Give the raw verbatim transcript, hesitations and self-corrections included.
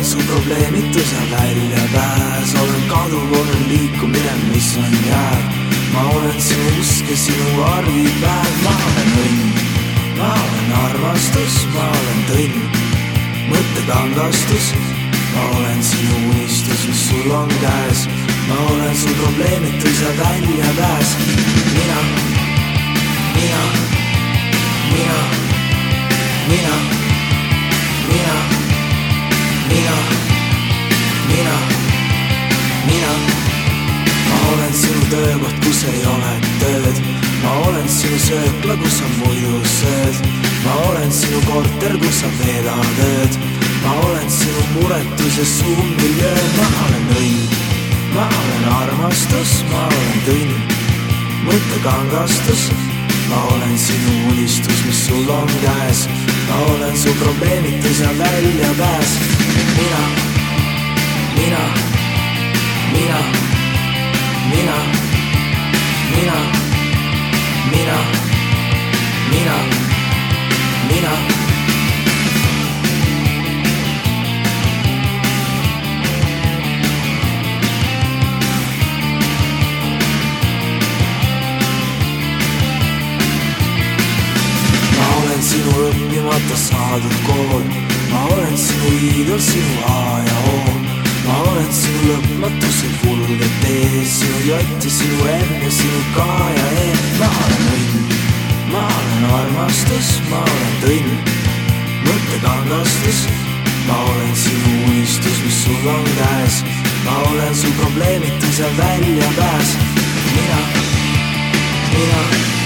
su probleemitus ja väljapääs. Olen kaduv, olen liikumine, mis on jääd. Ma olen sinu usk ja sinu argipäev. Ma olen õnn, ma olen armastus, ma olen tõnn, mõttekangastus. Ma olen sinu unistus, mis sul on käes. Ma olen su probleemitus ja väljapääs. Mina, mina, mina, mina, mina, mina, mina, mina. Ma olen sinu töökoht, kus ei ole tööd. Ma olen sinu söökla, kus sa muidu sööd. Ma olen sinu korter, kus sa veedad ööd. Ma olen sinu muretus ja su miljöö. Ma olen õnn, ma olen armastus, ma olen tõnn, mõttekangastus. Ma olen sinu unistus, mis sul on käes. Ma olen su probleemitus ja väljapääs. Mina, mina, mina, mina, mina, mina, mina, mina. Sinu õppimata saadud kool. Ma olen sinu iidol, sinu A ja O. Ma olen sinu lõpmatuse kulged tee. Sinu jott ja sinu M ja sinu K ja E. Ma olen õnn, ma olen armastus, ma olen tõnn, mõttekangastus. Ma olen sinu unistus, mis sul on käes. Ma olen su probleemitus ja väljapääs. Mina, mina